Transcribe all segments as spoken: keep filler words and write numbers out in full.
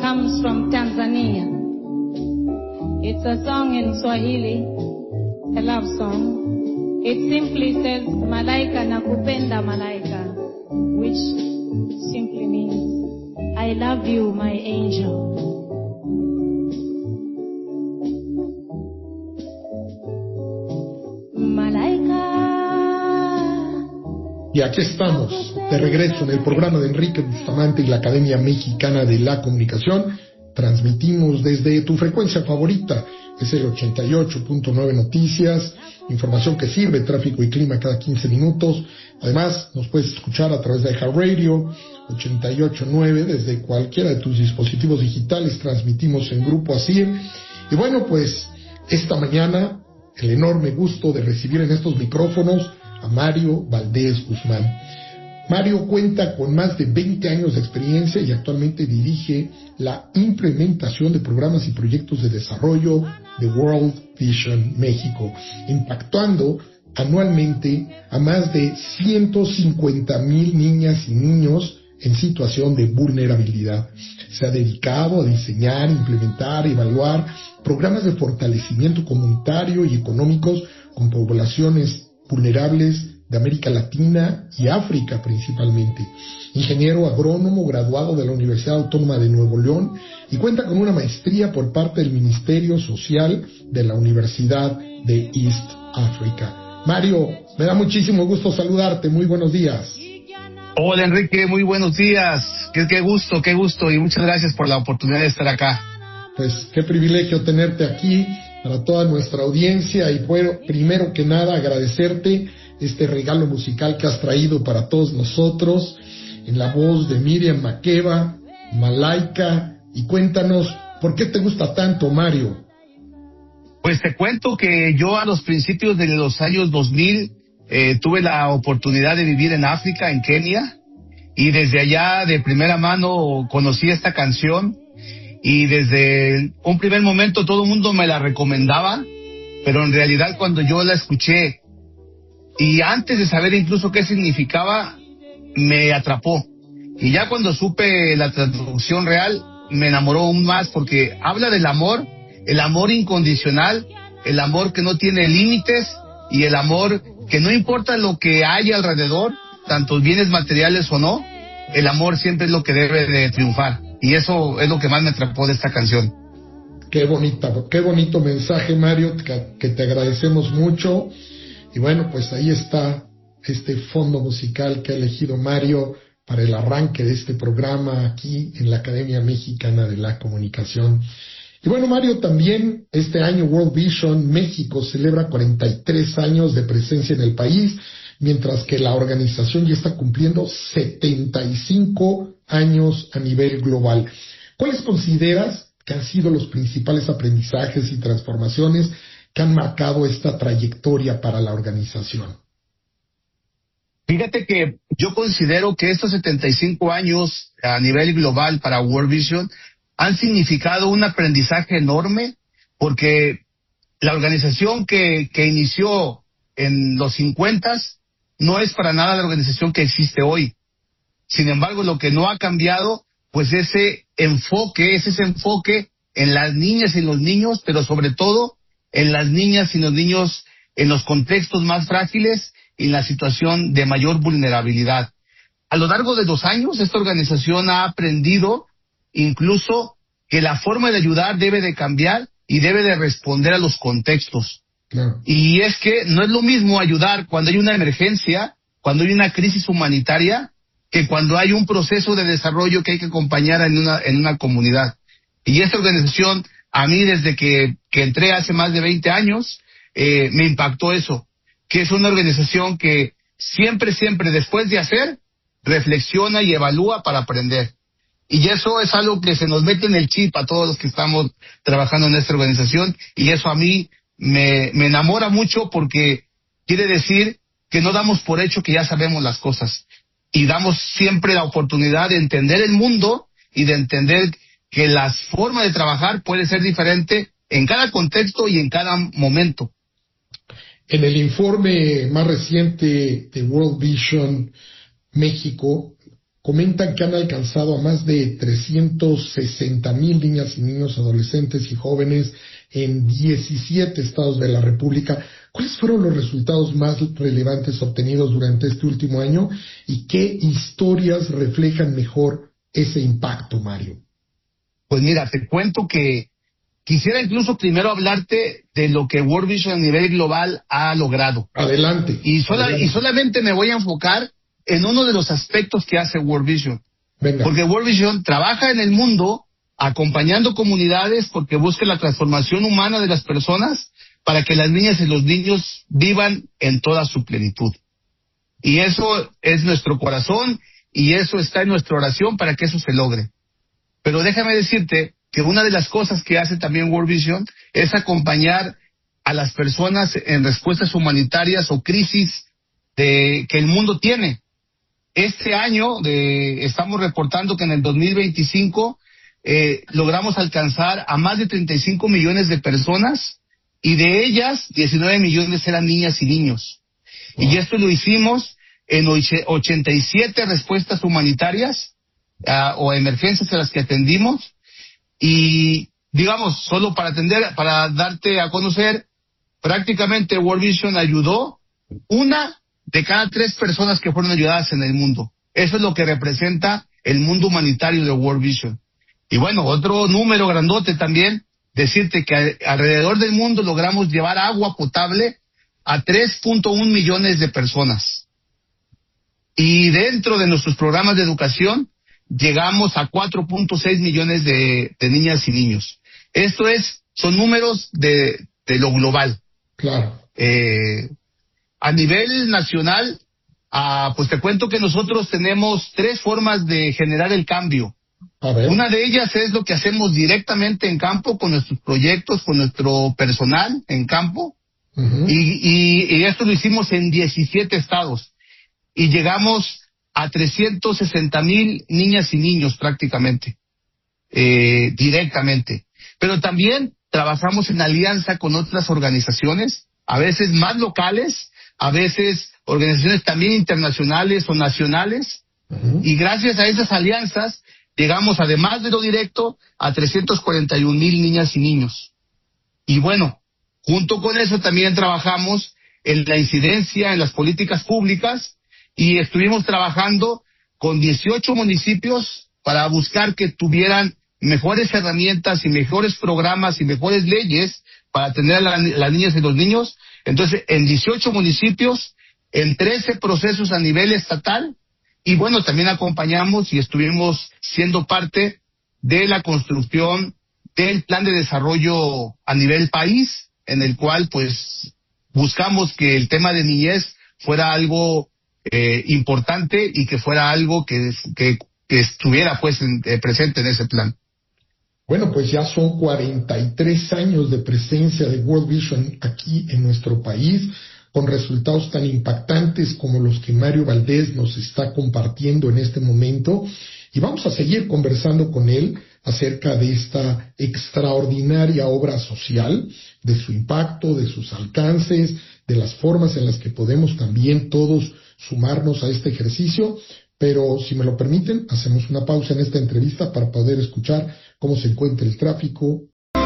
comes from Tanzania. It's a song in Swahili, a love song. It simply says, Malaika nakupenda malaika, which simply means, I love you, my angel. Y aquí estamos, de regreso en el programa de Enrique Bustamante y la Academia Mexicana de la Comunicación. Transmitimos desde tu frecuencia favorita, es el ochenta y ocho punto nueve Noticias, información que sirve, tráfico y clima cada quince minutos. Además, nos puedes escuchar a través de iHeartRadio, ochenta y ocho punto nueve, desde cualquiera de tus dispositivos digitales. Transmitimos en Grupo ASIR. Y bueno, pues, esta mañana, el enorme gusto de recibir en estos micrófonos a Mario Valdés Guzmán. Mario cuenta con más de veinte años de experiencia y actualmente dirige la implementación de programas y proyectos de desarrollo de World Vision México, impactando anualmente a más de ciento cincuenta mil niñas y niños en situación de vulnerabilidad. Se ha dedicado a diseñar, implementar, evaluar programas de fortalecimiento comunitario y económicos con poblaciones vulnerables de América Latina y África principalmente. Ingeniero agrónomo graduado de la Universidad Autónoma de Nuevo León y cuenta con una maestría por parte del Ministerio Social de la Universidad de East Africa. Mario, me da muchísimo gusto saludarte. Muy buenos días. Hola Enrique, muy buenos días. Qué, qué gusto, qué gusto y muchas gracias por la oportunidad de estar acá. Pues qué privilegio tenerte aquí para toda nuestra audiencia y bueno, primero que nada agradecerte este regalo musical que has traído para todos nosotros en la voz de Miriam Makeba, Malaika. Y cuéntanos, ¿por qué te gusta tanto, Mario? Pues te cuento que yo a los principios de los años dos mil eh, tuve la oportunidad de vivir en África, en Kenia, y desde allá de primera mano conocí esta canción. Y desde un primer momento todo el mundo me la recomendaba, pero en realidad cuando yo la escuché y antes de saber incluso qué significaba, me atrapó. Y ya cuando supe la traducción real, me enamoró aún más porque habla del amor, el amor incondicional, el amor que no tiene límites y el amor que no importa lo que haya alrededor, tanto bienes materiales o no, el amor siempre es lo que debe de triunfar. Y eso es lo que más me atrapó de esta canción. Qué bonita, qué bonito mensaje, Mario, que, que te agradecemos mucho. Y bueno, pues ahí está este fondo musical que ha elegido Mario para el arranque de este programa aquí en la Academia Mexicana de la Comunicación. Y bueno, Mario, también este año World Vision México celebra cuarenta y tres años de presencia en el país, mientras que la organización ya está cumpliendo setenta y cinco años a nivel global. ¿Cuáles consideras que han sido los principales aprendizajes y transformaciones que han marcado esta trayectoria para la organización? Fíjate que yo considero que estos setenta y cinco años a nivel global para World Vision han significado un aprendizaje enorme, porque la organización que, que inició en los cincuentas no es para nada la organización que existe hoy. Sin embargo, lo que no ha cambiado, pues ese enfoque, es ese enfoque en las niñas y los niños, pero sobre todo en las niñas y los niños en los contextos más frágiles y en la situación de mayor vulnerabilidad. A lo largo de los años, esta organización ha aprendido incluso que la forma de ayudar debe de cambiar y debe de responder a los contextos. Claro. Y es que no es lo mismo ayudar cuando hay una emergencia, cuando hay una crisis humanitaria, que cuando hay un proceso de desarrollo que hay que acompañar en una, en una comunidad. Y esta organización, a mí desde que, que entré hace más de veinte años, eh, me impactó eso, que es una organización que siempre, siempre después de hacer, reflexiona y evalúa para aprender. Y eso es algo que se nos mete en el chip a todos los que estamos trabajando en esta organización, y eso a mí me, me enamora mucho porque quiere decir que no damos por hecho que ya sabemos las cosas, y damos siempre la oportunidad de entender el mundo y de entender que la forma de trabajar puede ser diferente en cada contexto y en cada momento. En el informe más reciente de World Vision México, comentan que han alcanzado a más de trescientos sesenta mil niñas y niños, adolescentes y jóvenes en diecisiete estados de la República. ¿Cuáles fueron los resultados más relevantes obtenidos durante este último año y qué historias reflejan mejor ese impacto, Mario? Pues mira, te cuento que quisiera incluso primero hablarte de lo que World Vision a nivel global ha logrado. Adelante. Y, sola, adelante. y solamente me voy a enfocar en uno de los aspectos que hace World Vision. Venga. Porque World Vision trabaja en el mundo acompañando comunidades porque busca la transformación humana de las personas para que las niñas y los niños vivan en toda su plenitud. Y eso es nuestro corazón y eso está en nuestra oración para que eso se logre. Pero déjame decirte que una de las cosas que hace también World Vision es acompañar a las personas en respuestas humanitarias o crisis de, que el mundo tiene. Este año de, estamos reportando que en el dos mil veinticinco eh, logramos alcanzar a más de treinta y cinco millones de personas y de ellas diecinueve millones eran niñas y niños. Wow. Y esto lo hicimos en ochenta y siete respuestas humanitarias uh, o emergencias a las que atendimos. Y digamos, solo para atender, para darte a conocer, prácticamente World Vision ayudó una de cada tres personas que fueron ayudadas en el mundo. Eso es lo que representa el mundo humanitario de World Vision. Y bueno, otro número grandote también, decirte que alrededor del mundo logramos llevar agua potable a tres punto uno millones de personas. Y dentro de nuestros programas de educación, llegamos a cuatro punto seis millones de, de niñas y niños. Esto es, son números de, de lo global. Claro. Eh, a nivel nacional, ah, pues te cuento que nosotros tenemos tres formas de generar el cambio. A ver. Una de ellas es lo que hacemos directamente en campo con nuestros proyectos, con nuestro personal en campo. Uh-huh. y, y, y esto lo hicimos en diecisiete estados. Y llegamos a trescientos sesenta mil niñas y niños prácticamente, eh, directamente. Pero también trabajamos en alianza con otras organizaciones, a veces más locales, a veces organizaciones también internacionales o nacionales. Uh-huh. Y gracias a esas alianzas llegamos, además de lo directo, a trescientos cuarenta y un mil niñas y niños. Y bueno, junto con eso también trabajamos en la incidencia en las políticas públicas y estuvimos trabajando con dieciocho municipios para buscar que tuvieran mejores herramientas y mejores programas y mejores leyes para atender a la, las niñas y los niños. Entonces, en dieciocho municipios, en trece procesos a nivel estatal, y bueno, también acompañamos y estuvimos siendo parte de la construcción del plan de desarrollo a nivel país, en el cual pues buscamos que el tema de niñez fuera algo eh, importante y que fuera algo que, que, que estuviera pues en, eh, presente en ese plan. Bueno, pues ya son cuarenta y tres años de presencia de World Vision aquí en nuestro país, con resultados tan impactantes como los que Mario Valdés nos está compartiendo en este momento. Y vamos a seguir conversando con él acerca de esta extraordinaria obra social, de su impacto, de sus alcances, de las formas en las que podemos también todos sumarnos a este ejercicio. Pero si me lo permiten, hacemos una pausa en esta entrevista para poder escuchar cómo se encuentra el tráfico.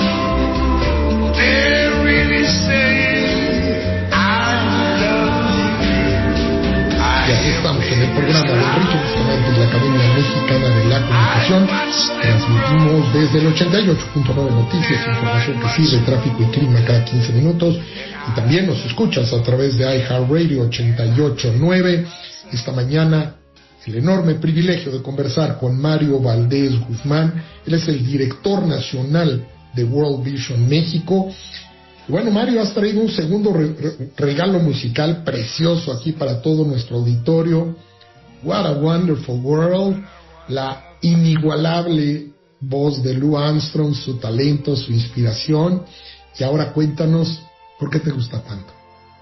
Y aquí estamos en el programa de Enrique Bustamante de la Academia Mexicana de la Comunicación. Transmitimos desde el ochenta y ocho punto nueve Noticias, información que sirve, tráfico y clima cada quince minutos. Y también nos escuchas a través de iHeartRadio ochenta y ocho punto nueve. Esta mañana, el enorme privilegio de conversar con Mario Valdés Guzmán. Él es el director nacional de World Vision México. Y bueno, Mario, has traído un segundo re re regalo musical precioso aquí para todo nuestro auditorio. What a Wonderful World, la inigualable voz de Lou Armstrong, su talento, su inspiración. Y ahora cuéntanos, ¿por qué te gusta tanto?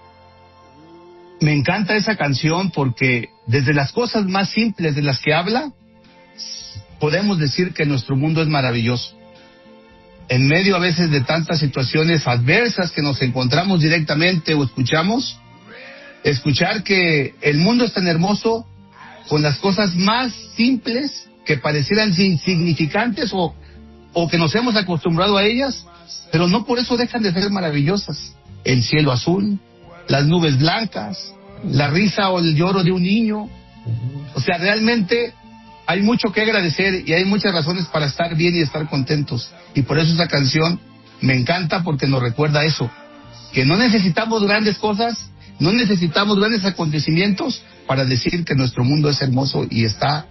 Me encanta esa canción porque desde las cosas más simples de las que habla, podemos decir que nuestro mundo es maravilloso. En medio a veces de tantas situaciones adversas que nos encontramos directamente o escuchamos, escuchar que el mundo es tan hermoso con las cosas más simples que parecieran insignificantes o, o que nos hemos acostumbrado a ellas, pero no por eso dejan de ser maravillosas. El cielo azul, las nubes blancas, la risa o el lloro de un niño. O sea, realmente hay mucho que agradecer y hay muchas razones para estar bien y estar contentos. Y por eso esa canción me encanta, porque nos recuerda eso, que no necesitamos grandes cosas, no necesitamos grandes acontecimientos para decir que nuestro mundo es hermoso y está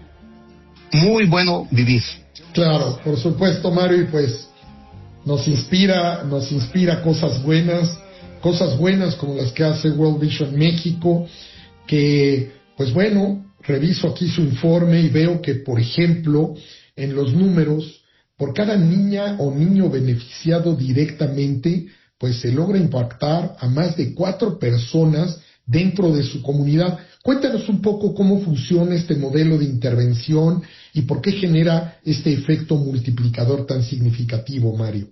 muy bueno vivir. Claro, por supuesto, Mario, y pues nos inspira, nos inspira cosas buenas, cosas buenas como las que hace World Vision México, que, pues bueno, reviso aquí su informe y veo que, por ejemplo, en los números, por cada niña o niño beneficiado directamente, pues se logra impactar a más de cuatro personas dentro de su comunidad. Cuéntanos un poco cómo funciona este modelo de intervención y por qué genera este efecto multiplicador tan significativo, Mario.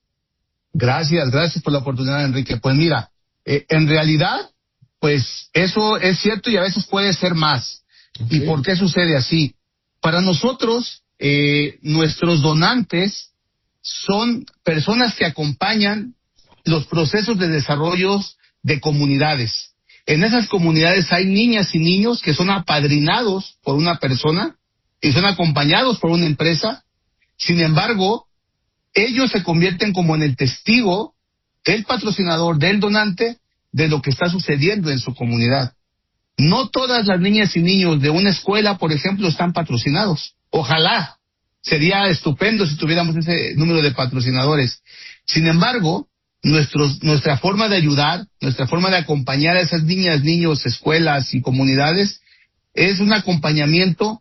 Gracias, gracias por la oportunidad, Enrique. Pues mira, eh, en realidad, pues eso es cierto y a veces puede ser más. Okay. ¿Y por qué sucede así? Para nosotros, eh, nuestros donantes son personas que acompañan los procesos de desarrollo de comunidades. En esas comunidades hay niñas y niños que son apadrinados por una persona y son acompañados por una empresa. Sin embargo, ellos se convierten como en el testigo del patrocinador, del donante, de lo que está sucediendo en su comunidad. No todas las niñas y niños de una escuela, por ejemplo, están patrocinados. Ojalá, sería estupendo si tuviéramos ese número de patrocinadores. Sin embargo, nuestros, nuestra forma de ayudar, nuestra forma de acompañar a esas niñas, niños, escuelas y comunidades es un acompañamiento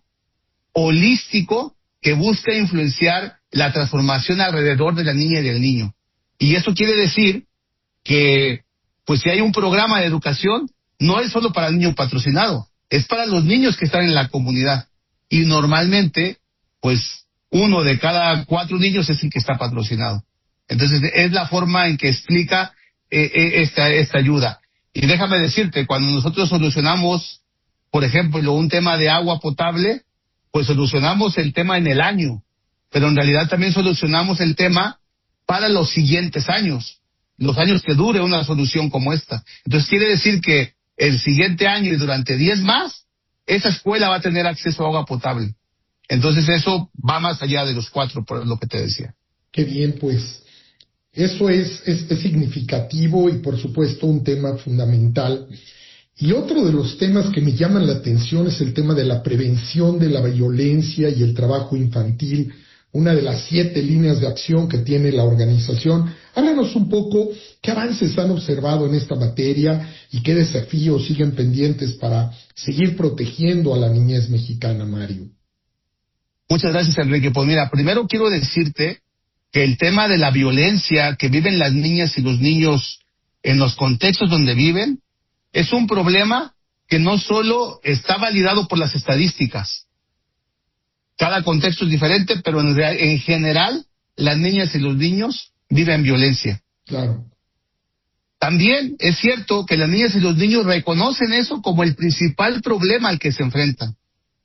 holístico que busca influenciar la transformación alrededor de la niña y del niño. Y eso quiere decir que, pues si hay un programa de educación, no es solo para el niño patrocinado, es para los niños que están en la comunidad. Y normalmente, pues uno de cada cuatro niños es el que está patrocinado. Entonces es la forma en que explica eh, eh, esta, esta ayuda. Y déjame decirte, cuando nosotros solucionamos, por ejemplo, un tema de agua potable, pues solucionamos el tema en el año, pero en realidad también solucionamos el tema para los siguientes años, los años que dure una solución como esta. Entonces quiere decir que el siguiente año y durante diez más, esa escuela va a tener acceso a agua potable. Entonces eso va más allá de los cuatro, por lo que te decía. Qué bien, pues. Eso es, es, es significativo y por supuesto un tema fundamental. Y otro de los temas que me llaman la atención es el tema de la prevención de la violencia y el trabajo infantil, una de las siete líneas de acción que tiene la organización. Háblanos un poco qué avances han observado en esta materia y qué desafíos siguen pendientes para seguir protegiendo a la niñez mexicana, Mario. Muchas gracias, Enrique. Pues mira, primero quiero decirte que el tema de la violencia que viven las niñas y los niños en los contextos donde viven es un problema que no solo está validado por las estadísticas. Cada contexto es diferente, pero en, en general las niñas y los niños viven violencia. Claro. También es cierto que las niñas y los niños reconocen eso como el principal problema al que se enfrentan.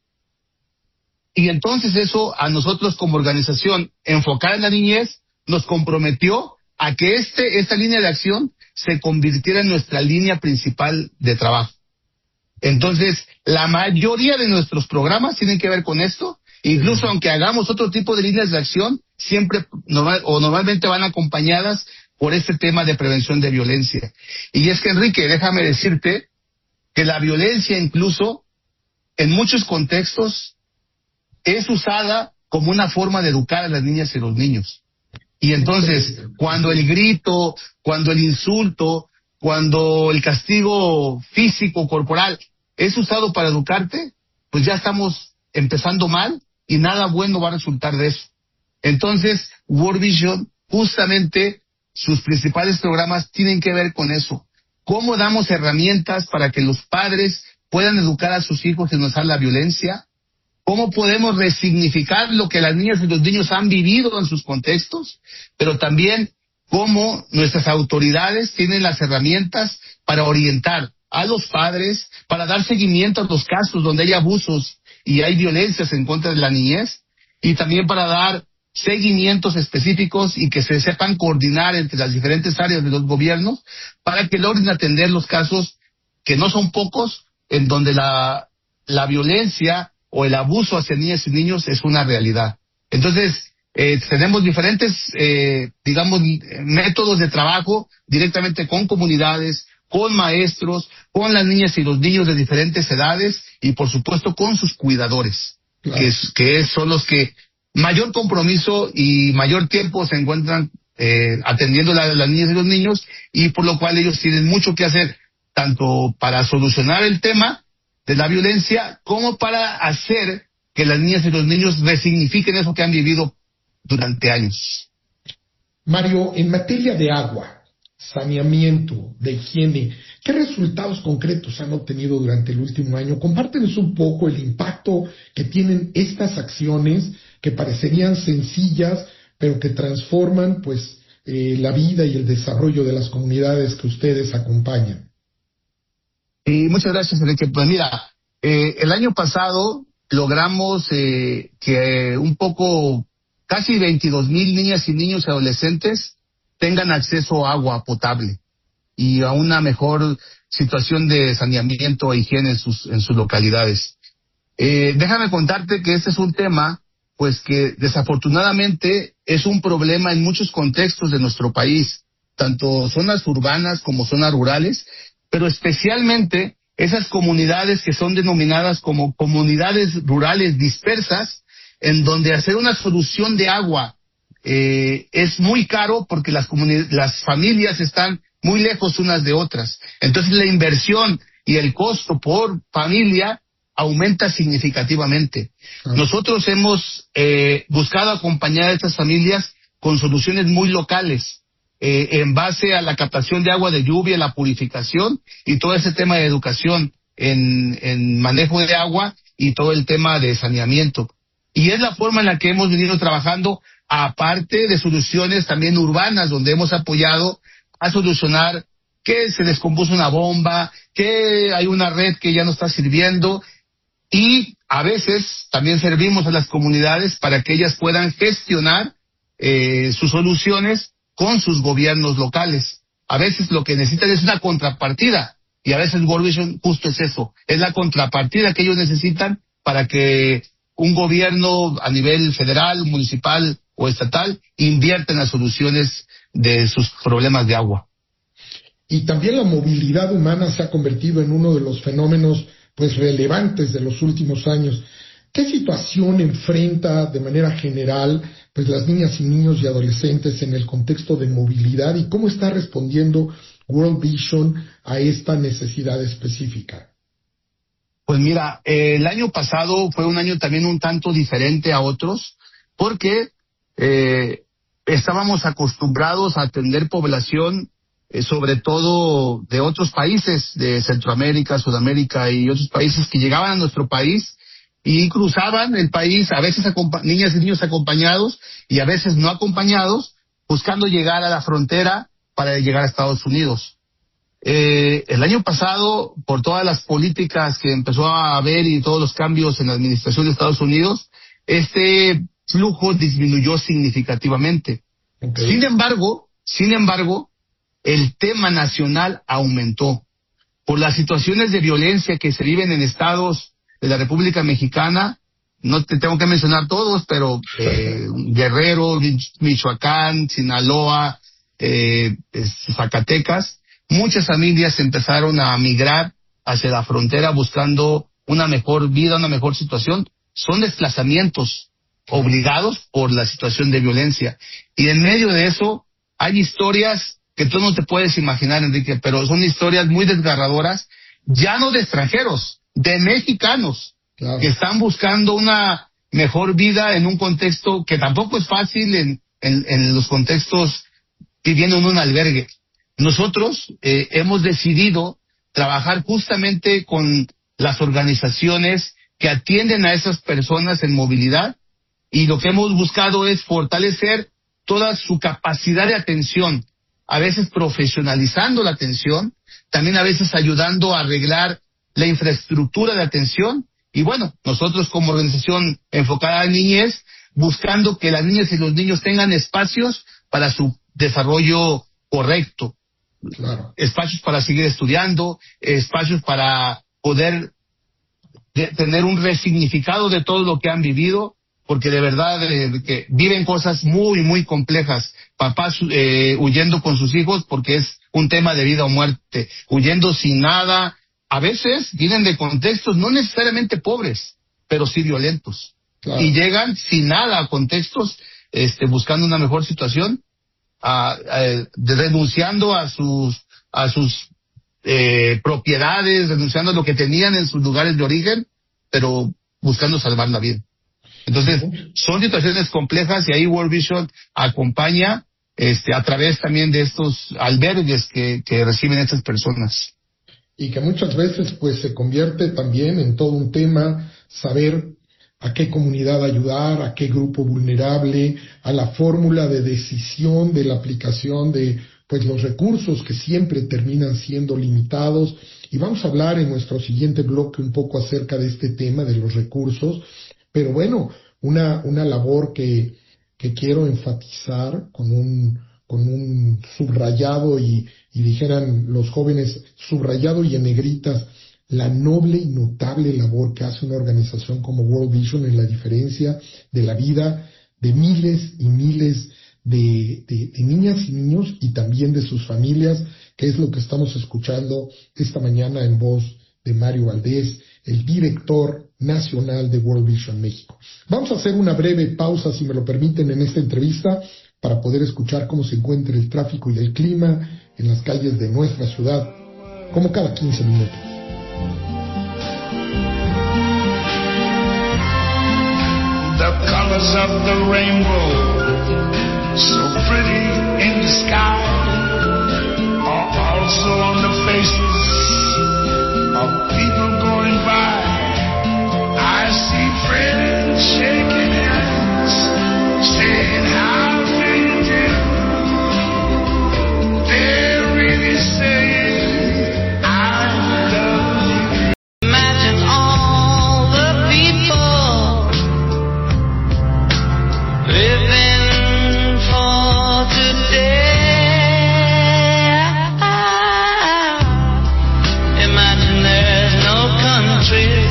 Y entonces eso a nosotros como organización enfocada en la niñez nos comprometió a que este, esta línea de acción se convirtiera en nuestra línea principal de trabajo. Entonces, la mayoría de nuestros programas tienen que ver con esto, incluso aunque hagamos otro tipo de líneas de acción, siempre normal, o normalmente van acompañadas por este tema de prevención de violencia. Y es que, Enrique, déjame decirte que la violencia incluso en muchos contextos es usada como una forma de educar a las niñas y los niños. Y entonces, cuando el grito, cuando el insulto, cuando el castigo físico, corporal, es usado para educarte, pues ya estamos empezando mal y nada bueno va a resultar de eso. Entonces, World Vision, justamente, sus principales programas tienen que ver con eso. ¿Cómo damos herramientas para que los padres puedan educar a sus hijos sin usar la violencia? ¿Cómo podemos resignificar lo que las niñas y los niños han vivido en sus contextos? Pero también cómo nuestras autoridades tienen las herramientas para orientar a los padres, para dar seguimiento a los casos donde hay abusos y hay violencias en contra de la niñez, y también para dar seguimientos específicos y que se sepan coordinar entre las diferentes áreas de los gobiernos para que logren atender los casos, que no son pocos, en donde la, la violencia o el abuso hacia niñas y niños es una realidad. Entonces, eh, tenemos diferentes, eh, digamos, métodos de trabajo directamente con comunidades, con maestros, con las niñas y los niños de diferentes edades y, por supuesto, con sus cuidadores, claro, que, es, que es, son los que mayor compromiso y mayor tiempo se encuentran eh, atendiendo a las niñas y los niños, y por lo cual ellos tienen mucho que hacer, tanto para solucionar el tema de la violencia como para hacer que las niñas y los niños resignifiquen eso que han vivido durante años. Mario, en materia de agua, saneamiento, de higiene, ¿qué resultados concretos han obtenido durante el último año? Compártenos un poco el impacto que tienen estas acciones que parecerían sencillas, pero que transforman pues eh, la vida y el desarrollo de las comunidades que ustedes acompañan. Y muchas gracias, Enrique. Pues mira, eh, el año pasado logramos eh, que un poco, casi veintidós mil niñas y niños y adolescentes tengan acceso a agua potable y a una mejor situación de saneamiento e higiene en sus, en sus localidades. Eh, déjame contarte que este es un tema, pues que desafortunadamente es un problema en muchos contextos de nuestro país, tanto zonas urbanas como zonas rurales, pero especialmente esas comunidades que son denominadas como comunidades rurales dispersas, en donde hacer una solución de agua eh, es muy caro porque las las familias están muy lejos unas de otras. Entonces la inversión y el costo por familia aumenta significativamente. Ah. Nosotros hemos eh, buscado acompañar a estas familias con soluciones muy locales, eh, en base a la captación de agua de lluvia, la purificación y todo ese tema de educación en, en manejo de agua y todo el tema de saneamiento. Y es la forma en la que hemos venido trabajando, aparte de soluciones también urbanas, donde hemos apoyado a solucionar que se descompuso una bomba, que hay una red que ya no está sirviendo, y a veces también servimos a las comunidades para que ellas puedan gestionar eh, sus soluciones con sus gobiernos locales. A veces lo que necesitan es una contrapartida, y a veces World Vision justo es eso, es la contrapartida que ellos necesitan para que un gobierno a nivel federal, municipal o estatal invierta en las soluciones de sus problemas de agua. Y también la movilidad humana se ha convertido en uno de los fenómenos pues relevantes de los últimos años. ¿Qué situación enfrenta de manera general pues las niñas y niños y adolescentes en el contexto de movilidad, y cómo está respondiendo World Vision a esta necesidad específica? Pues mira, eh, el año pasado fue un año también un tanto diferente a otros, porque eh, estábamos acostumbrados a atender población Eh, sobre todo de otros países de Centroamérica, Sudamérica y otros países que llegaban a nuestro país y cruzaban el país, a veces niñas y niños acompañados y a veces no acompañados, buscando llegar a la frontera para llegar a Estados Unidos. Eh, el año pasado, por todas las políticas que empezó a haber y todos los cambios en la administración de Estados Unidos, este flujo disminuyó significativamente. Okay. Sin embargo, sin embargo, el tema nacional aumentó por las situaciones de violencia que se viven en estados de la República Mexicana. No te tengo que mencionar todos, pero eh, Guerrero, Michoacán, Sinaloa, eh, Zacatecas, muchas familias empezaron a migrar hacia la frontera buscando una mejor vida, una mejor situación. Son desplazamientos obligados por la situación de violencia. Y en medio de eso hay historias que tú no te puedes imaginar, Enrique, pero son historias muy desgarradoras, ya no de extranjeros, de mexicanos, claro, que están buscando una mejor vida en un contexto que tampoco es fácil en, en, en los contextos viviendo en un albergue. Nosotros eh, hemos decidido trabajar justamente con las organizaciones que atienden a esas personas en movilidad, y lo que hemos buscado es fortalecer toda su capacidad de atención a veces profesionalizando la atención, también a veces ayudando a arreglar la infraestructura de atención, y bueno, nosotros como organización enfocada en niñez, buscando que las niñas y los niños tengan espacios para su desarrollo correcto. Claro. Espacios para seguir estudiando, espacios para poder de, tener un resignificado de todo lo que han vivido, porque de verdad eh, que viven cosas muy, muy complejas. Papás eh, huyendo con sus hijos porque es un tema de vida o muerte, huyendo sin nada. A veces vienen de contextos no necesariamente pobres, pero sí violentos. Claro. Y llegan sin nada a contextos, este, buscando una mejor situación, a, a, de, renunciando a sus, a sus eh, propiedades, renunciando a lo que tenían en sus lugares de origen, pero buscando salvar la vida. Entonces, son situaciones complejas y ahí World Vision acompaña este, a través también de estos albergues que, que reciben estas personas. Y que muchas veces pues se convierte también en todo un tema saber a qué comunidad ayudar, a qué grupo vulnerable, a la fórmula de decisión de la aplicación de pues los recursos que siempre terminan siendo limitados. Y vamos a hablar en nuestro siguiente bloque un poco acerca de este tema de los recursos. Pero bueno, una, una labor que, que quiero enfatizar con un, con un subrayado y, y dijeran los jóvenes, subrayado y en negritas, la noble y notable labor que hace una organización como World Vision en la diferencia de la vida de miles y miles de, de, de niñas y niños y también de sus familias, que es lo que estamos escuchando esta mañana en voz de Mario Valdés, el director nacional de World Vision México. Vamos a hacer una breve pausa, si me lo permiten, en esta entrevista para poder escuchar cómo se encuentra el tráfico y el clima en las calles de nuestra ciudad, como cada quince minutos. The colors of the rainbow, so pretty in the sky, are also on the faces of people going by. I see friends shaking hands, saying how do you do? They're really saying I love you. Imagine all the people living for today. Imagine there's no country.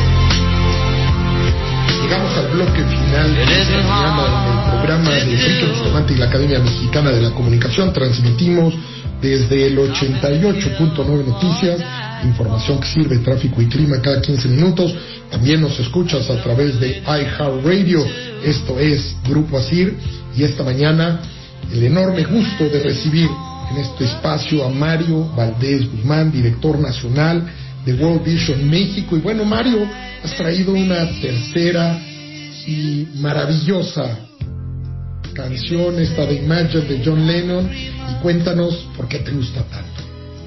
Llegamos al bloque final de esta mañana en el programa de Enrique Bustamante y la Academia Mexicana de la Comunicación. Transmitimos desde el ochenta y ocho punto nueve Noticias, información que sirve, tráfico y clima cada quince minutos. También nos escuchas a través de iHeartRadio. Esto es Grupo Asir, y esta mañana el enorme gusto de recibir en este espacio a Mario Valdés Guzmán, director nacional de World Vision México. Y bueno, Mario, has traído una tercera y maravillosa canción, esta de Imagine de John Lennon, y cuéntanos por qué te gusta tanto.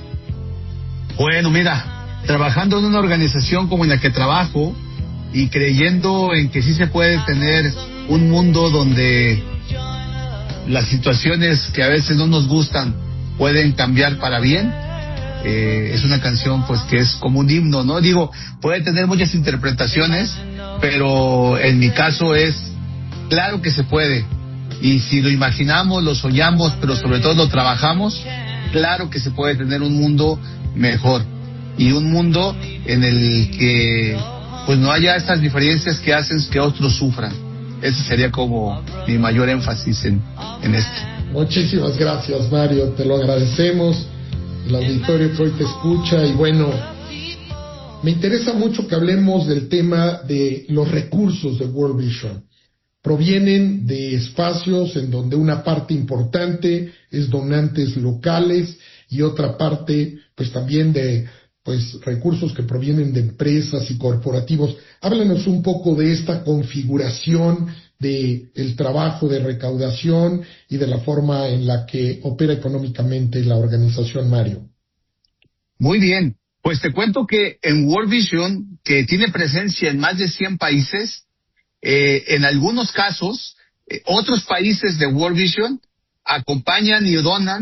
Bueno, mira, trabajando en una organización como en la que trabajo y creyendo en que sí se puede tener un mundo donde las situaciones que a veces no nos gustan pueden cambiar para bien, eh, es una canción pues que es como un himno, ¿no? Digo, puede tener muchas interpretaciones, pero en mi caso es claro que se puede, y si lo imaginamos, lo soñamos, pero sobre todo lo trabajamos, claro que se puede tener un mundo mejor, y un mundo en el que pues no haya estas diferencias que hacen que otros sufran. Ese sería como mi mayor énfasis en, en esto. Muchísimas gracias, Mario, te lo agradecemos, el auditorio que hoy te escucha. Y bueno, me interesa mucho que hablemos del tema de los recursos de World Vision. Provienen de espacios en donde una parte importante es donantes locales y otra parte pues también de pues recursos que provienen de empresas y corporativos. Háblanos un poco de esta configuración de el trabajo de recaudación y de la forma en la que opera económicamente la organización, Mario. Muy bien, pues te cuento que en World Vision, que tiene presencia en más de cien países, eh, en algunos casos, eh, otros países de World Vision acompañan y donan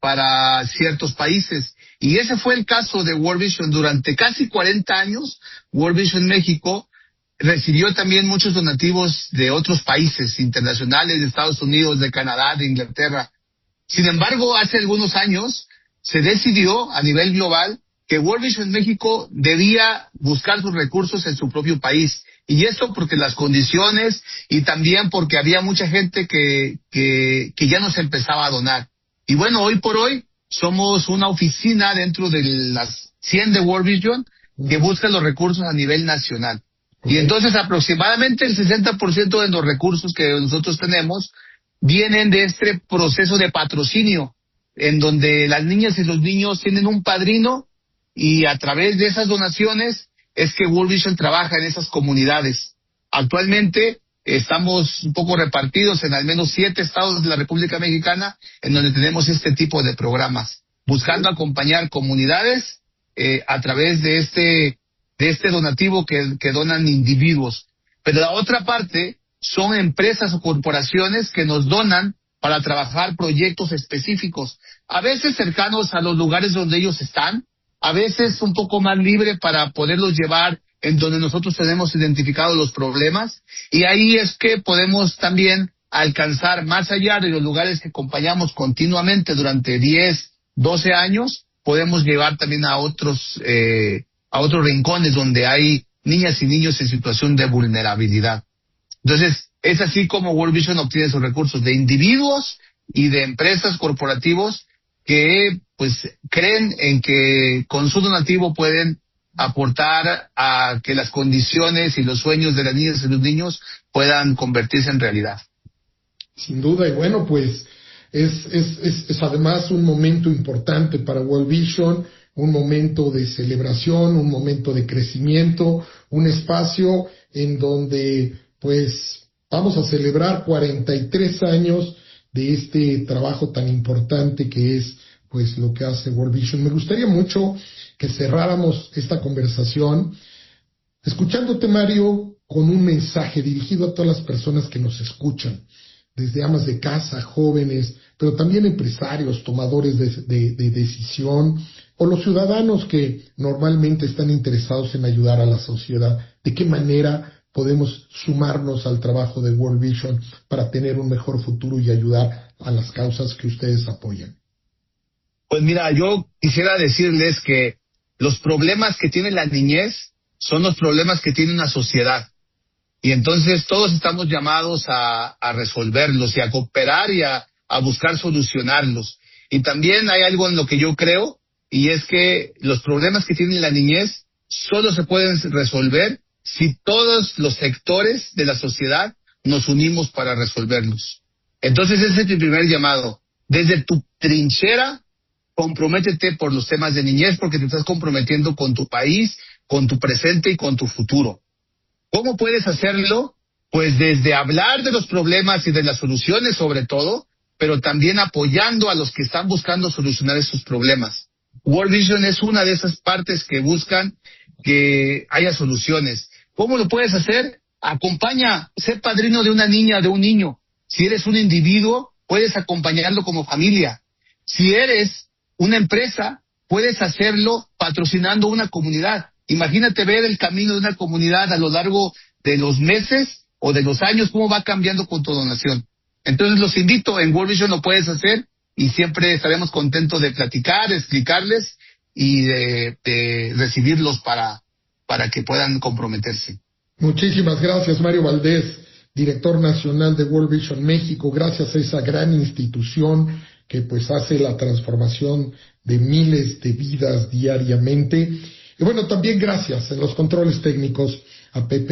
para ciertos países. Y ese fue el caso de World Vision. Durante casi cuarenta años, World Vision México recibió también muchos donativos de otros países internacionales, de Estados Unidos, de Canadá, de Inglaterra. Sin embargo, hace algunos años se decidió a nivel global que World Vision México debía buscar sus recursos en su propio país. Y esto porque las condiciones y también porque había mucha gente que, que, que ya nos empezaba a donar. Y bueno, hoy por hoy somos una oficina dentro de las cien de World Vision que busca los recursos a nivel nacional. Y entonces aproximadamente el sesenta por ciento de los recursos que nosotros tenemos vienen de este proceso de patrocinio, en donde las niñas y los niños tienen un padrino y a través de esas donaciones es que World Vision trabaja en esas comunidades. Actualmente estamos un poco repartidos en al menos siete estados de la República Mexicana en donde tenemos este tipo de programas, buscando acompañar comunidades eh, a través de este de este donativo que, que donan individuos. Pero la otra parte son empresas o corporaciones que nos donan para trabajar proyectos específicos, a veces cercanos a los lugares donde ellos están, a veces un poco más libre para poderlos llevar en donde nosotros tenemos identificados los problemas, y ahí es que podemos también alcanzar más allá de los lugares que acompañamos continuamente durante diez, doce años, podemos llevar también a otros eh, a otros rincones donde hay niñas y niños en situación de vulnerabilidad. Entonces, es así como World Vision obtiene sus recursos de individuos y de empresas corporativos que pues creen en que con su donativo pueden aportar a que las condiciones y los sueños de las niñas y los niños puedan convertirse en realidad. Sin duda, y bueno, pues es, es, es, es además un momento importante para World Vision, un momento de celebración, un momento de crecimiento, un espacio en donde pues vamos a celebrar cuarenta y tres años de este trabajo tan importante que es pues lo que hace World Vision. Me gustaría mucho que cerráramos esta conversación escuchándote, Mario, con un mensaje dirigido a todas las personas que nos escuchan, desde amas de casa, jóvenes, pero también empresarios, tomadores de, de, de decisión, o los ciudadanos que normalmente están interesados en ayudar a la sociedad. ¿De qué manera podemos sumarnos al trabajo de World Vision para tener un mejor futuro y ayudar a las causas que ustedes apoyan? Pues mira, yo quisiera decirles que los problemas que tiene la niñez son los problemas que tiene una sociedad. Y entonces todos estamos llamados a, a resolverlos y a cooperar y a, a buscar solucionarlos. Y también hay algo en lo que yo creo, y es que los problemas que tiene la niñez solo se pueden resolver si todos los sectores de la sociedad nos unimos para resolverlos. Entonces ese es mi primer llamado. Desde tu trinchera, comprométete por los temas de niñez, porque te estás comprometiendo con tu país, con tu presente y con tu futuro. ¿Cómo puedes hacerlo? Pues desde hablar de los problemas y de las soluciones sobre todo, pero también apoyando a los que están buscando solucionar esos problemas. World Vision es una de esas partes que buscan que haya soluciones. ¿Cómo lo puedes hacer? Acompaña, sé padrino de una niña, de un niño. Si eres un individuo, puedes acompañarlo como familia. Si eres una empresa, puedes hacerlo patrocinando una comunidad. Imagínate ver el camino de una comunidad a lo largo de los meses o de los años, cómo va cambiando con tu donación. Entonces los invito, en World Vision lo puedes hacer y siempre estaremos contentos de platicar, de explicarles y de, de recibirlos para, para que puedan comprometerse. Muchísimas gracias, Mario Valdés, director nacional de World Vision México. Gracias a esa gran institución que pues hace la transformación de miles de vidas diariamente. Y bueno, también gracias en los controles técnicos a Pepe